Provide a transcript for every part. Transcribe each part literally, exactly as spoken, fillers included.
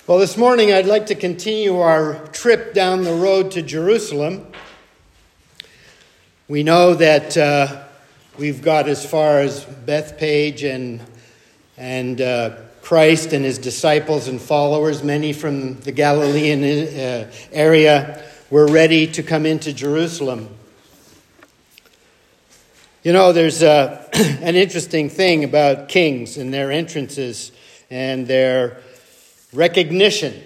Well, this morning I'd like to continue our trip down the road to Jerusalem. We know that uh, we've got as far as Bethpage and and uh, Christ and his disciples and followers, many from the Galilean uh, area, were ready to come into Jerusalem. You know, there's uh, an interesting thing about kings and their entrances and their recognition.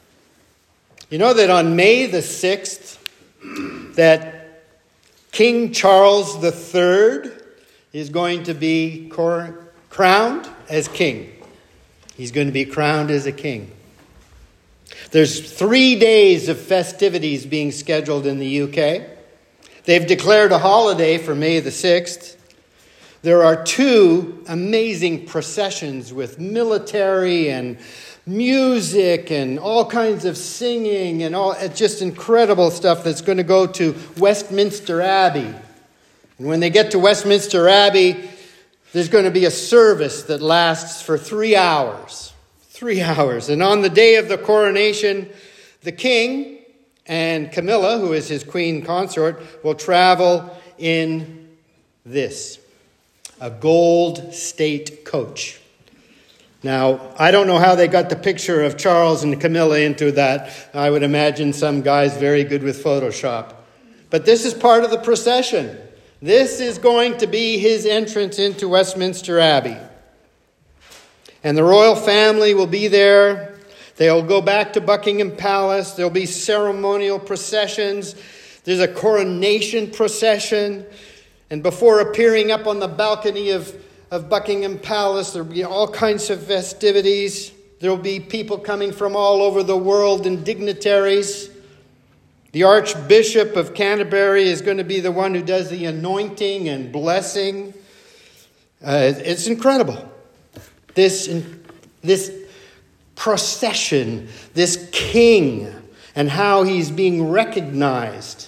You know that on May the sixth, that King Charles the Third is going to be cor- crowned as king. He's going to be crowned as a king. There's three days of festivities being scheduled in the U K. They've declared a holiday for May the sixth. There are two amazing processions with military and music and all kinds of singing and all just incredible stuff that's going to go to Westminster Abbey. And when they get to Westminster Abbey, there's going to be a service that lasts for three hours. Three hours. And on the day of the coronation, the king and Camilla, who is his queen consort, will travel in this, a gold state coach. Now, I don't know how they got the picture of Charles and Camilla into that. I would imagine some guy's very good with Photoshop. But this is part of the procession. This is going to be his entrance into Westminster Abbey. And the royal family will be there. They'll go back to Buckingham Palace. There'll be ceremonial processions. There's a coronation procession. And before appearing up on the balcony of of Buckingham Palace, there'll be all kinds of festivities. There'll be people coming from all over the world and dignitaries. The Archbishop of Canterbury is going to be the one who does the anointing and blessing. Uh, it's incredible. This, this procession, this king, and how he's being recognized.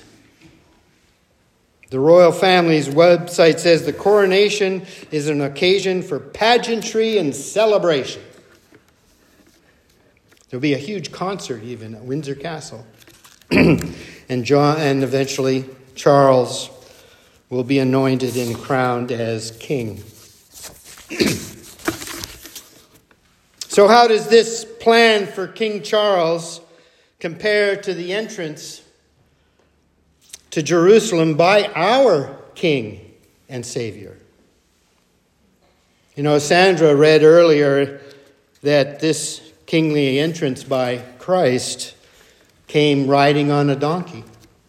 The royal family's website says the coronation is an occasion for pageantry and celebration. There'll be a huge concert even at Windsor Castle. and John, and eventually Charles will be anointed and crowned as king. So how does this plan for King Charles compare to the entrance to Jerusalem by our King and Savior? You know, Sandra read earlier that this kingly entrance by Christ came riding on a donkey.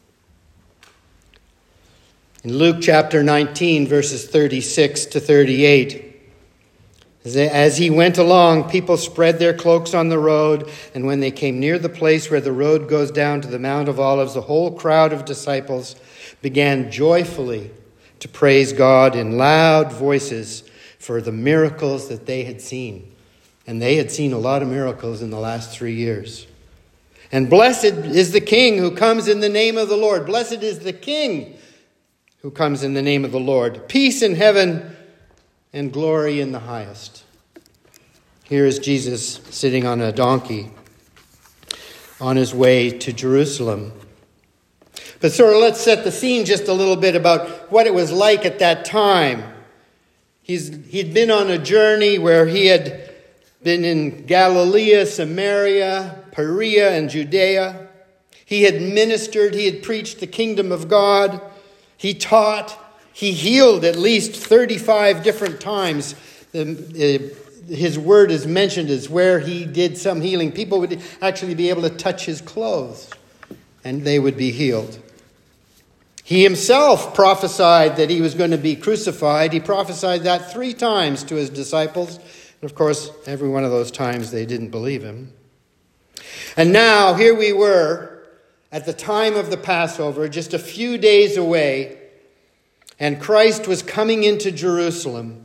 In Luke chapter nineteen, verses thirty-six to thirty-eight, as he went along, people spread their cloaks on the road, and when they came near the place where the road goes down to the Mount of Olives, the whole crowd of disciples began joyfully to praise God in loud voices for the miracles that they had seen. And they had seen a lot of miracles in the last three years. And blessed is the King who comes in the name of the Lord. Blessed is the King who comes in the name of the Lord. Peace in heaven and glory in the highest. Here is Jesus sitting on a donkey on his way to Jerusalem. But sort of let's set the scene just a little bit about what it was like at that time. He's, he'd been on a journey where he had been in Galilee, Samaria, Perea, and Judea. He had ministered, he had preached the kingdom of God. He taught. He healed at least thirty-five different times. His word is mentioned as where he did some healing. People would actually be able to touch his clothes and they would be healed. He himself prophesied that he was going to be crucified. He prophesied that three times to his disciples. And of course, every one of those times they didn't believe him. And now here we were at the time of the Passover, just a few days away. And Christ was coming into Jerusalem.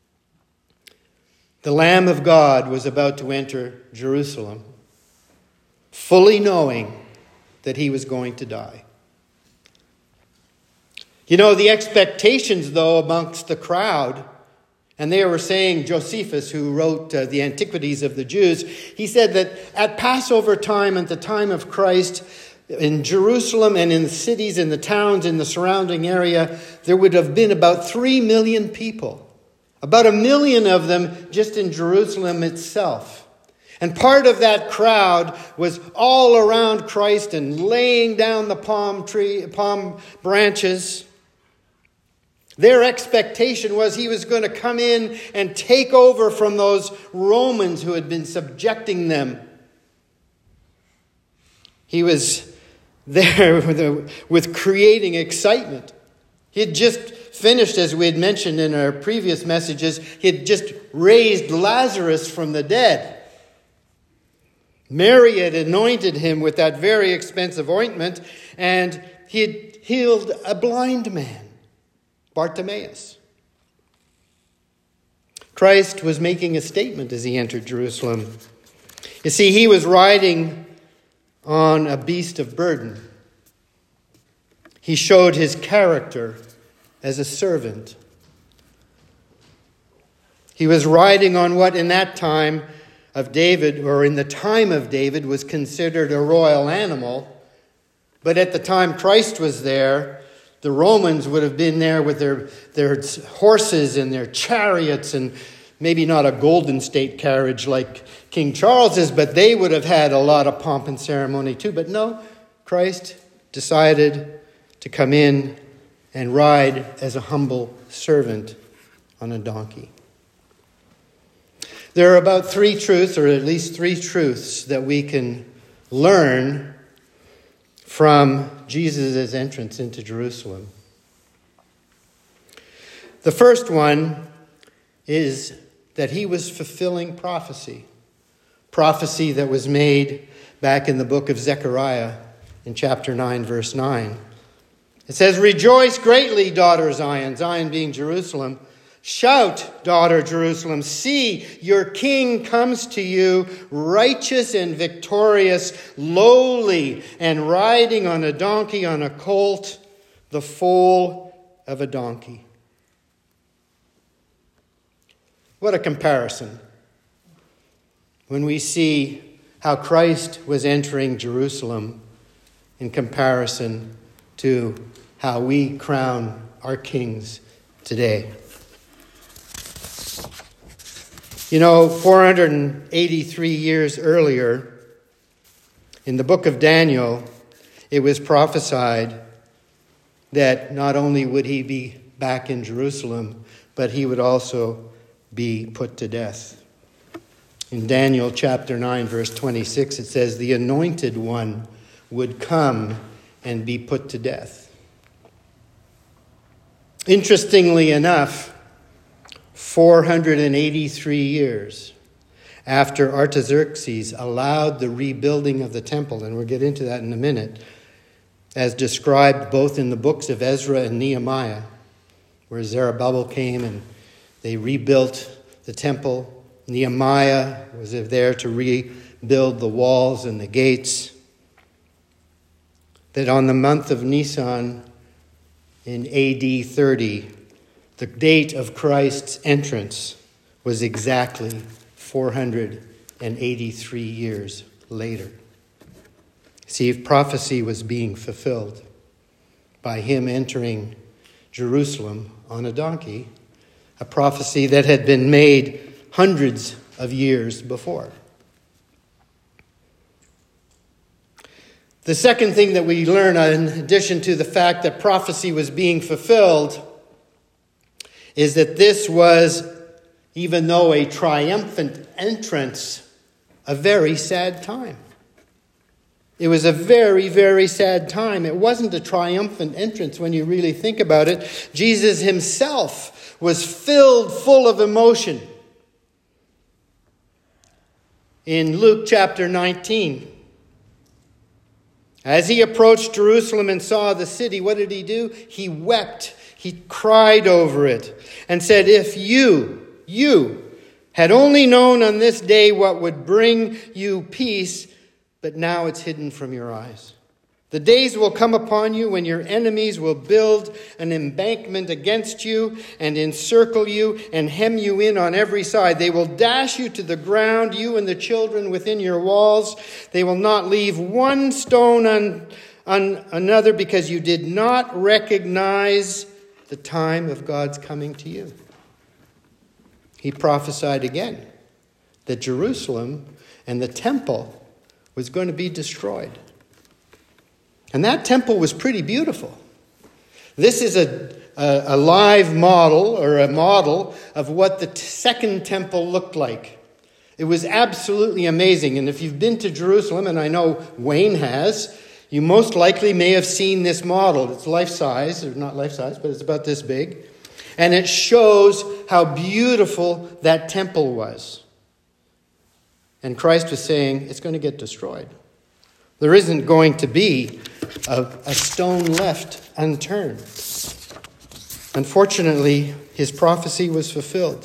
The Lamb of God was about to enter Jerusalem, fully knowing that he was going to die. You know, the expectations, though, amongst the crowd And they were saying, Josephus, who wrote uh, the Antiquities of the Jews, he said that at Passover time, at the time of Christ, in Jerusalem and in the cities, in the towns, in the surrounding area, there would have been about three million people. About a million of them just in Jerusalem itself. And part of that crowd was all around Christ and laying down the palm tree, palm branches. Their expectation was he was going to come in and take over from those Romans who had been subjecting them. He was there with, with creating excitement. He had just finished, as we had mentioned in our previous messages, he had just raised Lazarus from the dead. Mary had anointed him with that very expensive ointment, and he had healed a blind man, Bartimaeus. Christ was making a statement as he entered Jerusalem. You see, he was riding on a beast of burden. He showed his character as a servant. He was riding on what in that time of David, or in the time of David, was considered a royal animal. But at the time Christ was there, the Romans would have been there with their, their horses and their chariots, and maybe not a golden state carriage like King Charles's, but they would have had a lot of pomp and ceremony too. But no, Christ decided to come in and ride as a humble servant on a donkey. There are about three truths, or at least three truths, that we can learn from Jesus' entrance into Jerusalem. The first one is that he was fulfilling prophecy. Prophecy that was made back in the book of Zechariah in chapter nine, verse nine. It says, "Rejoice greatly, daughter Zion," Zion being Jerusalem. "Shout, daughter Jerusalem, see, your king comes to you, righteous and victorious, lowly, and riding on a donkey, on a colt, the foal of a donkey." What a comparison when we see how Christ was entering Jerusalem in comparison to how we crown our kings today. You know, four hundred eighty-three years earlier, in the book of Daniel, it was prophesied that not only would he be back in Jerusalem, but he would also be put to death. In Daniel chapter nine, verse twenty-six, it says, "The anointed one would come and be put to death." Interestingly enough, four hundred eighty-three years after Artaxerxes allowed the rebuilding of the temple, and we'll get into that in a minute, as described both in the books of Ezra and Nehemiah, where Zerubbabel came and they rebuilt the temple. Nehemiah was there to rebuild the walls and the gates. That on the month of Nisan in A D thirty, the date of Christ's entrance was exactly four hundred eighty-three years later. See, prophecy was being fulfilled by him entering Jerusalem on a donkey, a prophecy that had been made hundreds of years before. The second thing that we learn, in addition to the fact that prophecy was being fulfilled, is that this was, even though a triumphant entrance, a very sad time. It was a very, very sad time. It wasn't a triumphant entrance when you really think about it. Jesus himself was filled full of emotion. In Luke chapter nineteen, as he approached Jerusalem and saw the city, what did he do? He wept. He cried over it and said, "If you, you had only known on this day what would bring you peace, but now it's hidden from your eyes." The days will come upon you when your enemies will build an embankment against you and encircle you and hem you in on every side. They will dash you to the ground, you and the children within your walls. They will not leave one stone on, on another because you did not recognize the time of God's coming to you. He prophesied again that Jerusalem and the temple was going to be destroyed. And that temple was pretty beautiful. This is a, a, a live model or a model of what the t- second temple looked like. It was absolutely amazing. And if you've been to Jerusalem, and I know Wayne has, you most likely may have seen this model. It's life-size, or not life-size, but it's about this big. And it shows how beautiful that temple was. And Christ was saying, it's going to get destroyed. There isn't going to be a, a stone left unturned. Unfortunately, his prophecy was fulfilled.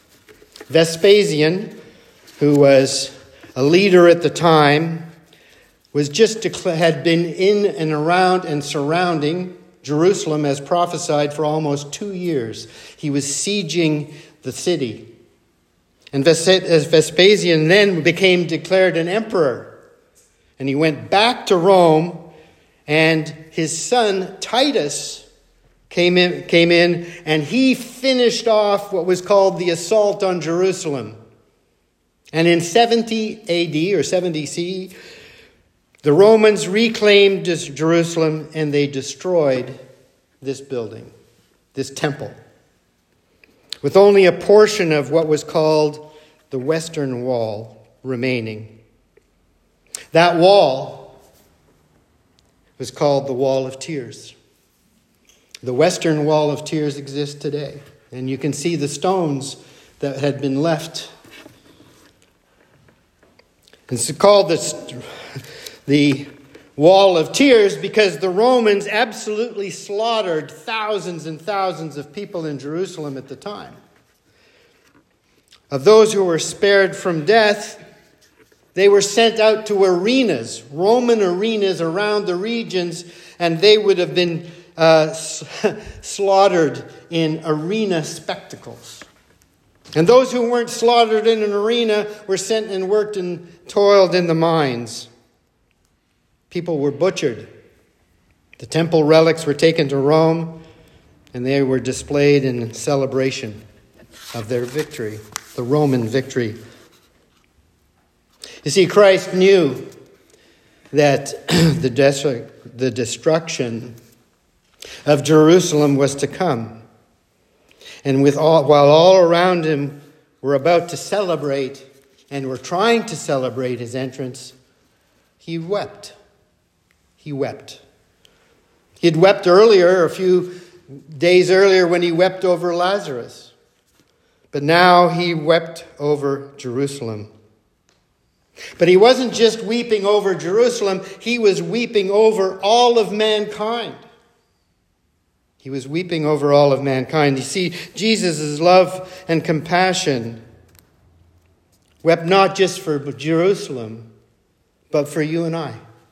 Vespasian, who was a leader at the time, was just declared, had been in and around and surrounding Jerusalem as prophesied for almost two years. He was sieging the city. And Vespasian then became declared an emperor. And he went back to Rome, and his son Titus came in, came in, and he finished off what was called the assault on Jerusalem. And in seventy A D or seventy C E, the Romans reclaimed Jerusalem, and they destroyed this building, this temple, with only a portion of what was called the Western Wall remaining. That wall was called the Wall of Tears. The Western Wall of Tears exists today. And you can see the stones that had been left. It's called the, the Wall of Tears because the Romans absolutely slaughtered thousands and thousands of people in Jerusalem at the time. Of those who were spared from death, they were sent out to arenas, Roman arenas around the regions, and they would have been uh, slaughtered in arena spectacles. And those who weren't slaughtered in an arena were sent and worked and toiled in the mines. People were butchered. The temple relics were taken to Rome, and they were displayed in celebration of their victory, the Roman victory. You see, Christ knew that the, des- the destruction of Jerusalem was to come. And with all, while all around him were about to celebrate and were trying to celebrate his entrance, he wept. He wept. He had wept earlier, a few days earlier, when he wept over Lazarus. But now he wept over Jerusalem. But he wasn't just weeping over Jerusalem, he was weeping over all of mankind. He was weeping over all of mankind. You see, Jesus' love and compassion wept not just for Jerusalem, but for you and I.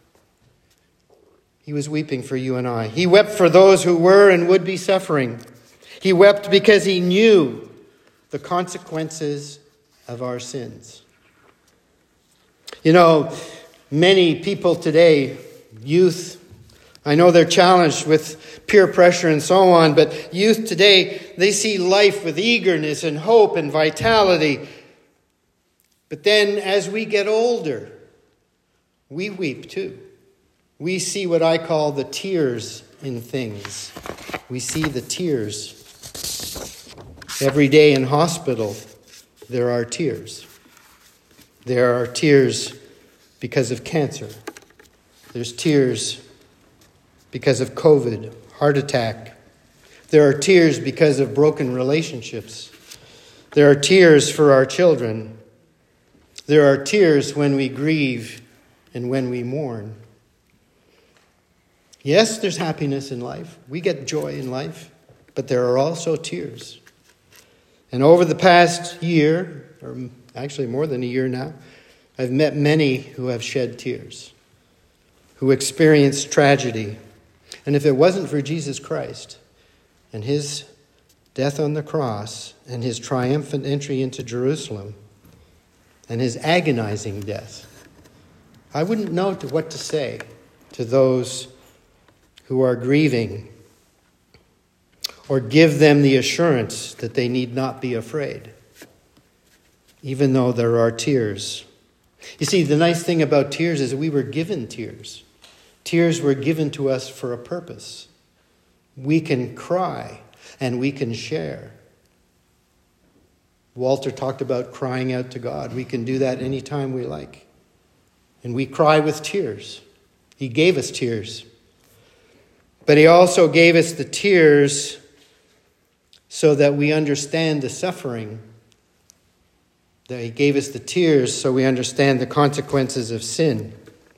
He was weeping for you and I. He wept for those who were and would be suffering. He wept because he knew the consequences of our sins. You know, many people today, youth, I know they're challenged with peer pressure and so on, but youth today, they see life with eagerness and hope and vitality. But then as we get older, we weep too. We see what I call the tears in things. We see the tears. Every day in hospital, there are tears. There are tears because of cancer. There's tears because of COVID, heart attack. There are tears because of broken relationships. There are tears for our children. There are tears when we grieve and when we mourn. Yes, there's happiness in life. We get joy in life, but there are also tears. And over the past year, or actually more than a year now, I've met many who have shed tears, who experienced tragedy. And if it wasn't for Jesus Christ and his death on the cross and his triumphant entry into Jerusalem and his agonizing death, I wouldn't know what to say to those who are grieving, or give them the assurance that they need not be afraid, even though there are tears. You see, the nice thing about tears is we were given tears. Tears were given to us for a purpose. We can cry and we can share. Walter talked about crying out to God. We can do that anytime we like. And we cry with tears. He gave us tears. But he also gave us the tears so that we understand the suffering. That he gave us the tears so we understand the consequences of sin.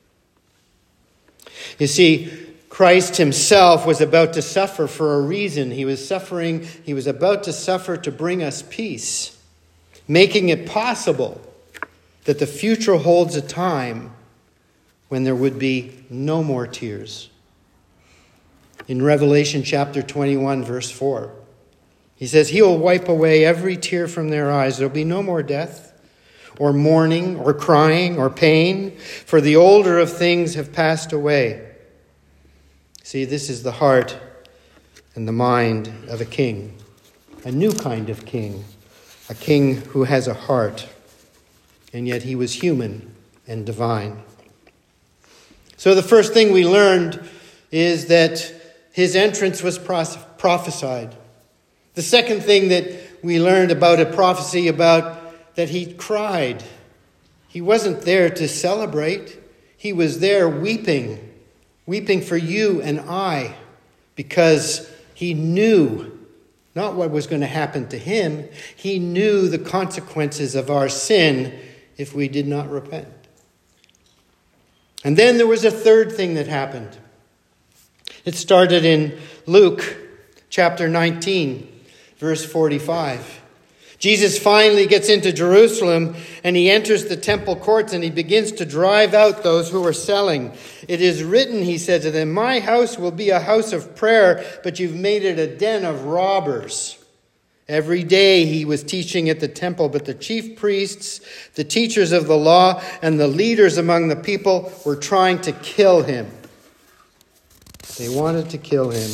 You see, Christ himself was about to suffer for a reason. He was suffering, he was about to suffer to bring us peace, making it possible that the future holds a time when there would be no more tears. In Revelation chapter twenty-one, verse four, he says, he will wipe away every tear from their eyes. There will be no more death, or mourning, or crying, or pain, for the older of things have passed away. See, this is the heart and the mind of a king, a new kind of king, a king who has a heart, and yet he was human and divine. So the first thing we learned is that his entrance was prophesied. The second thing that we learned about a prophecy about that he cried. He wasn't there to celebrate. He was there weeping, weeping for you and I, because he knew not what was going to happen to him. He knew the consequences of our sin if we did not repent. And then there was a third thing that happened. It started in Luke chapter nineteen, verse forty-five. Jesus finally gets into Jerusalem and he enters the temple courts and he begins to drive out those who are selling. It is written, he said to them, my house will be a house of prayer, but you've made it a den of robbers. Every day he was teaching at the temple, but the chief priests, the teachers of the law, and the leaders among the people were trying to kill him. They wanted to kill him.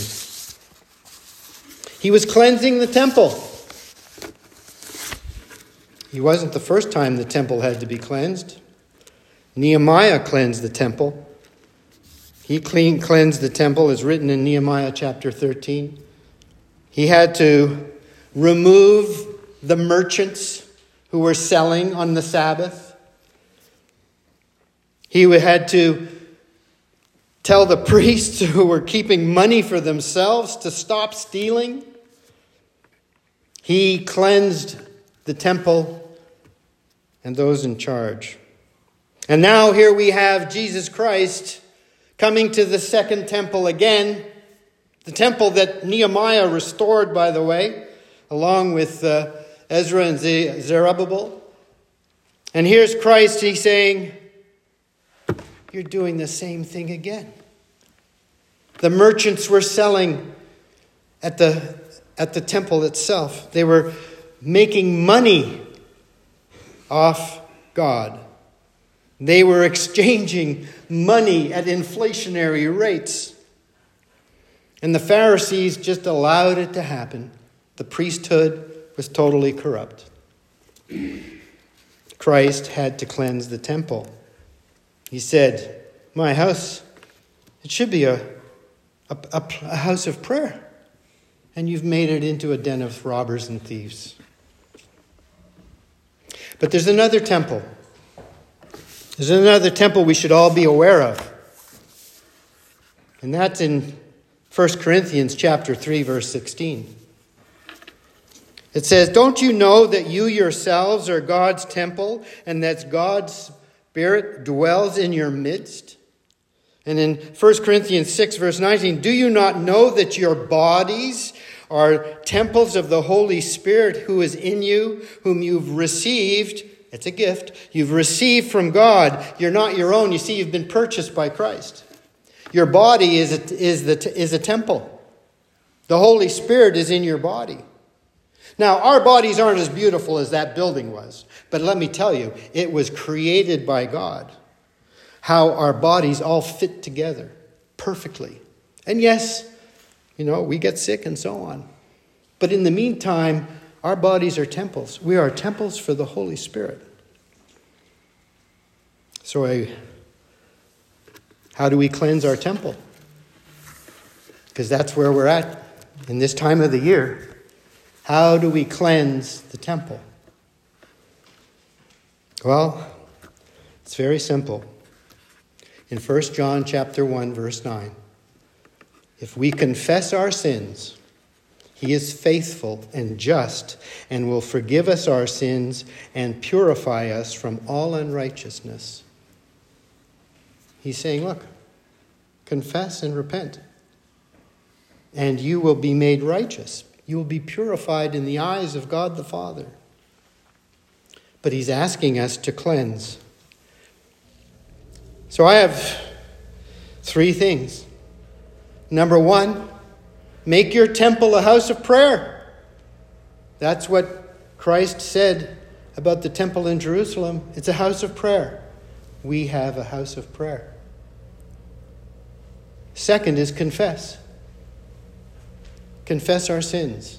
He was cleansing the temple. He wasn't the first time the temple had to be cleansed. Nehemiah cleansed the temple. He clean, cleansed the temple, as written in Nehemiah chapter thirteen. He had to remove the merchants who were selling on the Sabbath. He had to tell the priests who were keeping money for themselves to stop stealing. He cleansed the temple and those in charge. And now here we have Jesus Christ coming to the second temple again. The temple that Nehemiah restored, by the way, along with uh, Ezra and Zerubbabel. And here's Christ, he's saying, you're doing the same thing again. The merchants were selling at the, at the temple itself. They were making money off God. They were exchanging money at inflationary rates. And the Pharisees just allowed it to happen. The priesthood was totally corrupt. Christ had to cleanse the temple. He said, my house, it should be a, a, a, a house of prayer. And you've made it into a den of robbers and thieves. But there's another temple. There's another temple we should all be aware of. And that's in First Corinthians chapter three, verse sixteen. It says, don't you know that you yourselves are God's temple and that God's Spirit dwells in your midst? And in First Corinthians six, verse nineteen, do you not know that your bodies are temples of the Holy Spirit who is in you, whom you've received? It's a gift. You've received from God. You're not your own. You see, you've been purchased by Christ. Your body is a, is the, is a temple. The Holy Spirit is in your body. Now, our bodies aren't as beautiful as that building was. But let me tell you, it was created by God. How our bodies all fit together perfectly. And yes, you know, we get sick and so on. But in the meantime, our bodies are temples. We are temples for the Holy Spirit. So I, how do we cleanse our temple? Because that's where we're at in this time of the year. How do we cleanse the temple? Well, it's very simple. In First John chapter one, verse nine, if we confess our sins, he is faithful and just and will forgive us our sins and purify us from all unrighteousness. He's saying, look, confess and repent, and you will be made righteous. You will be purified in the eyes of God the Father. But he's asking us to cleanse. So I have three things. Number one, make your temple a house of prayer. That's what Christ said about the temple in Jerusalem. It's a house of prayer. We have a house of prayer. Second is confess. Confess our sins.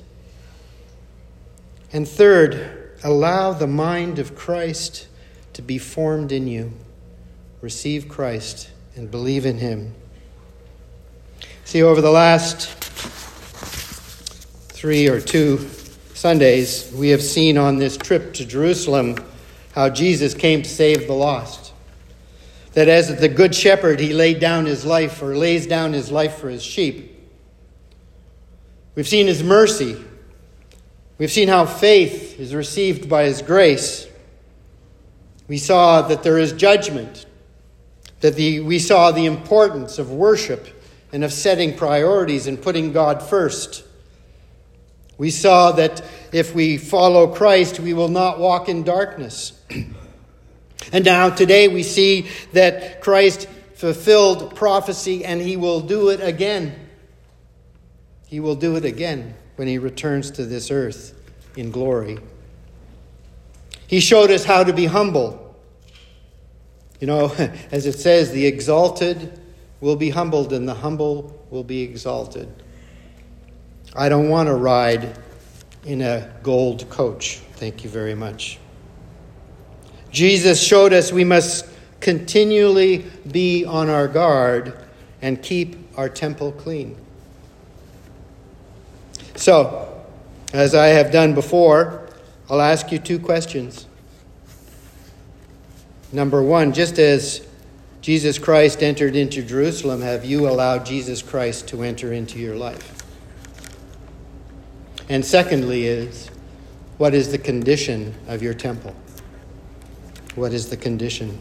And third, allow the mind of Christ to be formed in you. Receive Christ and believe in him. See, over the last three or two Sundays, we have seen on this trip to Jerusalem how Jesus came to save the lost. That as the good shepherd, he laid down his life or lays down his life for his sheep. We've seen his mercy. We've seen how faith is received by his grace. We saw that there is judgment. That the, we saw the importance of worship and of setting priorities and putting God first. We saw that if we follow Christ, we will not walk in darkness. And now today we see that Christ fulfilled prophecy and he will do it again. He will do it again when he returns to this earth in glory. He showed us how to be humble. You know, as it says, the exalted will be humbled and the humble will be exalted. I don't want to ride in a gold coach. Thank you very much. Jesus showed us we must continually be on our guard and keep our temple clean. So, as I have done before, I'll ask you two questions. Number one, just as Jesus Christ entered into Jerusalem, have you allowed Jesus Christ to enter into your life? And secondly is, what is the condition of your temple? What is the condition?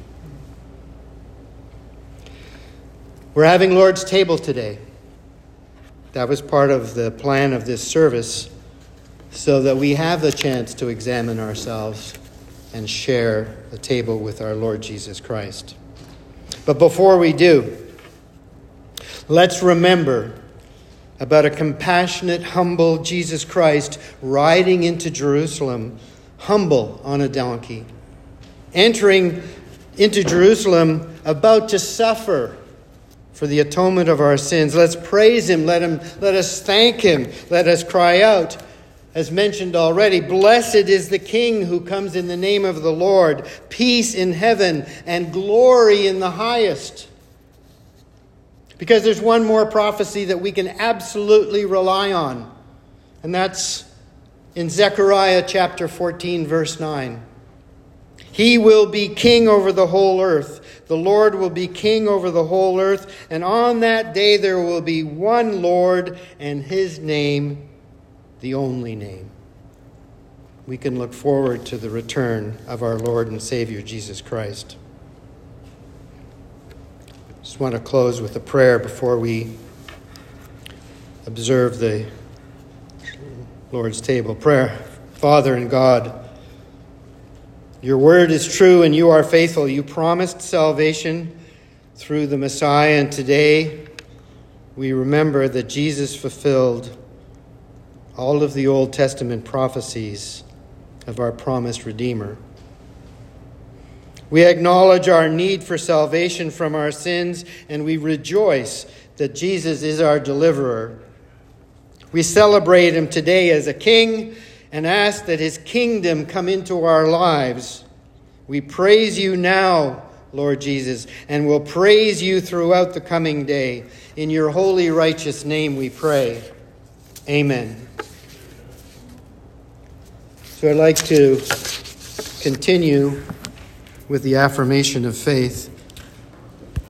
We're having Lord's table today. That was part of the plan of this service, so that we have the chance to examine ourselves and share the table with our Lord Jesus Christ. But before we do, let's remember about a compassionate, humble Jesus Christ riding into Jerusalem, humble on a donkey, entering into Jerusalem about to suffer for the atonement of our sins. Let's praise him. Let him. Let us thank him. Let us cry out. As mentioned already, blessed is the King who comes in the name of the Lord. Peace in heaven and glory in the highest. Because there's one more prophecy that we can absolutely rely on. And that's in Zechariah chapter fourteen, verse nine. He will be king over the whole earth. The Lord will be king over the whole earth. And on that day there will be one Lord, and his name, the only name. We can look forward to the return of our Lord and Savior, Jesus Christ. Just want to close with a prayer before we observe the Lord's table. Prayer. Father and God, your word is true and you are faithful. You promised salvation through the Messiah, and today we remember that Jesus fulfilled all of the Old Testament prophecies of our promised Redeemer. We acknowledge our need for salvation from our sins, and we rejoice that Jesus is our deliverer. We celebrate him today as a king and ask that his kingdom come into our lives. We praise you now, Lord Jesus, and will praise you throughout the coming day. In your holy, righteous name we pray. Amen. So I'd like to continue with the affirmation of faith.